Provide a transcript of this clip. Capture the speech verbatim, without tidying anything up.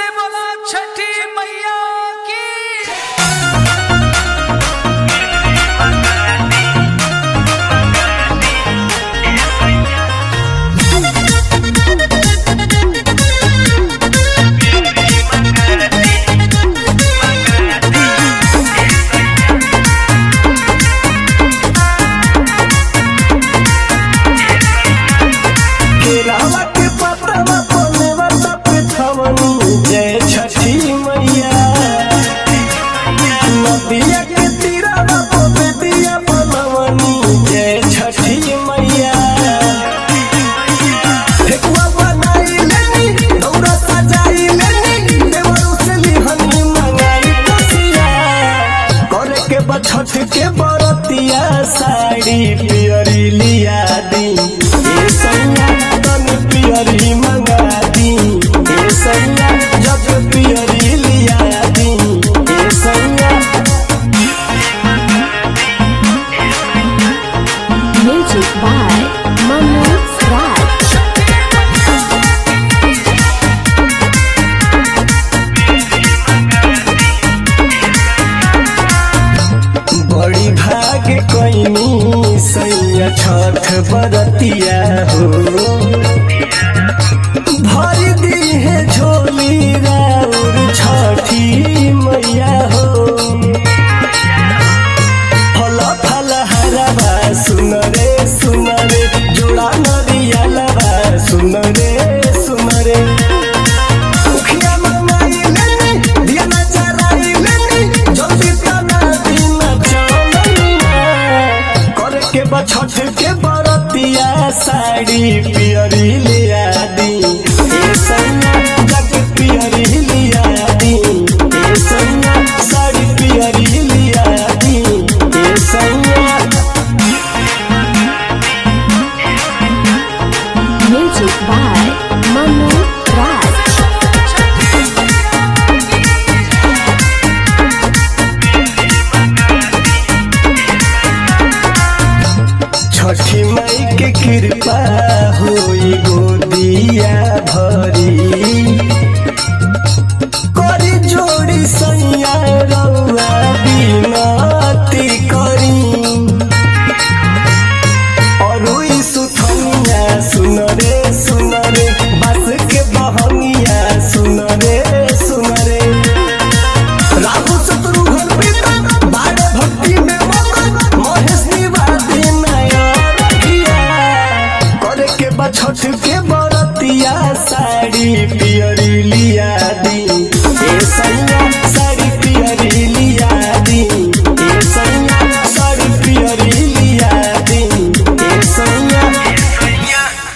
से बोला छठी मैया की। जय छठी मैया नदिया के तीरवा पे बेदिया बनवनी। जय छठी मैया ठेकुआ बनाई लेनी दौरा सजाई लेनी देवरू से लिहनी मंगाई कोसिया करे के बा छठ के बरतिया साड़ी पियरी लिया दी। ए सैया तनी पियरी मंगा दी। ए सैया जब पियरी लिया दी। ए सैया Music by Manu Raj. बड़ी भाग कोइनी सैया छठ बरतिया हो। भर दी है झोली राउर छठी मैया हो। फल फल हरवा सुन रे सुन रे जोड़ा नरिया लवा सुन रे सुन रे उखिया मंगाई लेनी दिया ना जराई लेनी जल्दी तना दिन चलनिया करे के बा छठ के बरतिया साड़ी पियरी लिया दी। ए सैया जाके पियरी लिया दी। ए सैया साड़ी पियरी लिया दी। ए सैया Music by Manu Raj. छठी माई के कृपा होई गोदिया भरी। करी जोड़ी सैया रउआ बिनती करी। अरुई सुथनिया सुन रे सुन रे बस के बहनिया सुन रे सुन रे राहु शत्रुघ्न प्रीतम बारे भक्ति में मगन महेश निवादी नयन किया करे के बा छठ के बरतिया साड़ी पियरी